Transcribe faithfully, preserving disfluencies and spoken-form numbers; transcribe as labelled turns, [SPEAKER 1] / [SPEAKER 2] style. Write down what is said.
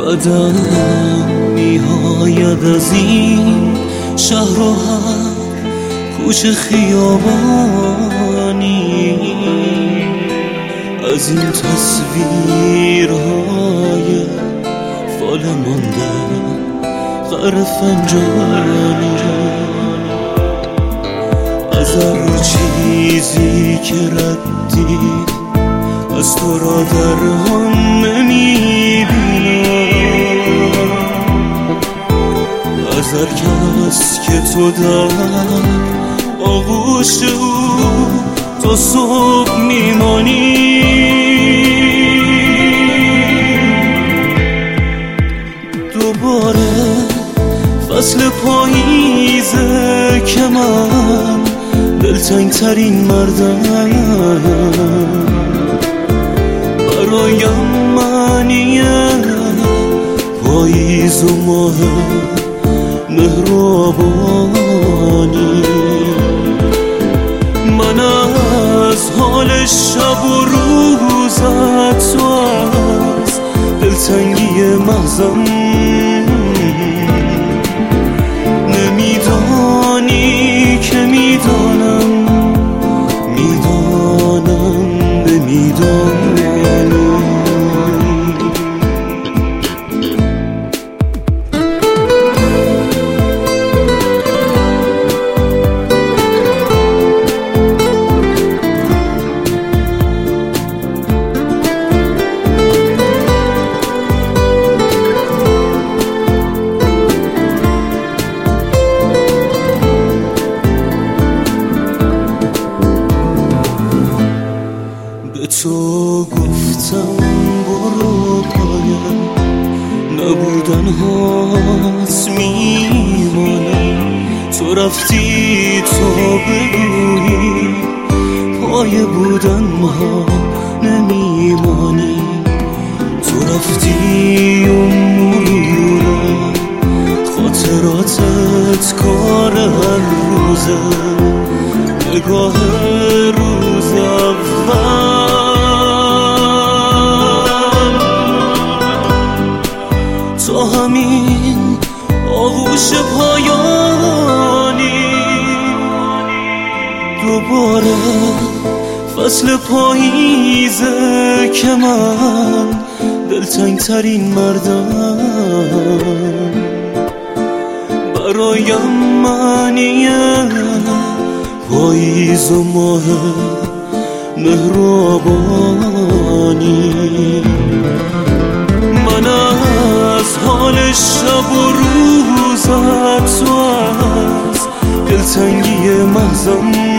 [SPEAKER 1] بدم می‌آید از این شهر و هر کوچه خیابانی، از این تصویرهای فال مانده غر فنجانی، از هر چیزی که ردی از تو را در هم نمی‌بینم، از هر کس که تو در آغوش او تا صبح میمانی. دوباره فصل پاییزه که من دلتنگ ترین مردم، برایم معنیه پاییز و ماه مهربانی. من از حال شب و روزت تو از دلتنگی محضم نمیدانی که میدانم، میدانم نمیدانی. به تو گفتم برو پایم نبودن هاست میمانم، تو رفتی تو بگویی پای بودن ما نمیمانی. تو رفتی و مرورم خاطراتت کار هر روزه، نگاه روز اول تو همین آغوش پایانی. دوباره فصل پاییزه که من دلتنگ ترین مردم، برایم معنیه پاییز و ماه مهربانی. من از حال شب و روزت تو از دلتنگی محضم